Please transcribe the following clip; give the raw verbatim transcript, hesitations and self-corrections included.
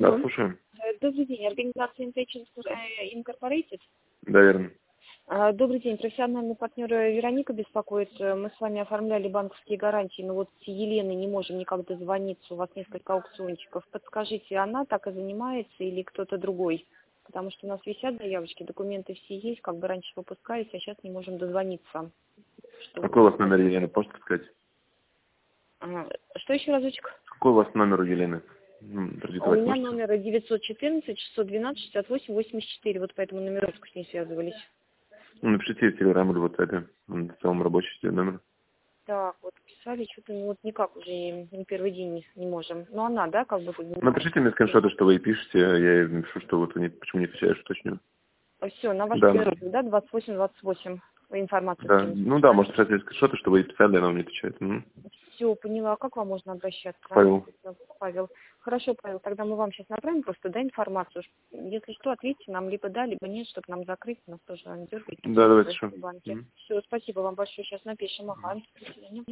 Да, Алло. слушаем. Э, Добрый день. Организация Intelligence Incorporated. Да, верно. А, Добрый день. Профессиональный партнер э, Вероника беспокоит. Э, Мы с вами оформляли банковские гарантии, но вот с Еленой не можем никак дозвониться. У вас несколько аукциончиков. Подскажите, она так и занимается или кто-то другой? Потому что у нас висят заявочки, документы все есть, как бы раньше выпускались, а сейчас не можем дозвониться. Что, Какой у вас номер Елены, можете сказать? А, что еще разочек? Какой у вас номер у Елены? Ну, У продиктовать меня можете? номер девятьсот четырнадцать шестьсот двенадцать шестьдесят восемь восемьдесят четыре. Вот поэтому номерочку с ней связывались. Ну, напишите в Телеграм или в WhatsApp. Он в целом рабочий номер. Так, вот писали, что-то ну, вот никак уже не первый день не, не можем. Ну, она, да, как бы занимается? Напишите мне скриншоты, что вы ей пишете, а я ей напишу, что вот вы не, почему не отвечаешь, уточню. Все, на ваш Да. номер, да, двадцать восемь двадцать восемь. Вы информацию Да. скинете. Ну да, может, кстати, скриншоты, что вы ей писали, она вам не отвечает. Угу. Все, поняла. А как вам можно обращаться? Павел. Павел. Хорошо, Павел, тогда мы вам сейчас направим просто, да, информацию. Если что, ответьте нам либо да, либо нет, чтобы нам закрыть. Нас тоже не дергайте. Да, давайте, что. Все, спасибо вам большое. Сейчас напишем. Ага. До свидания.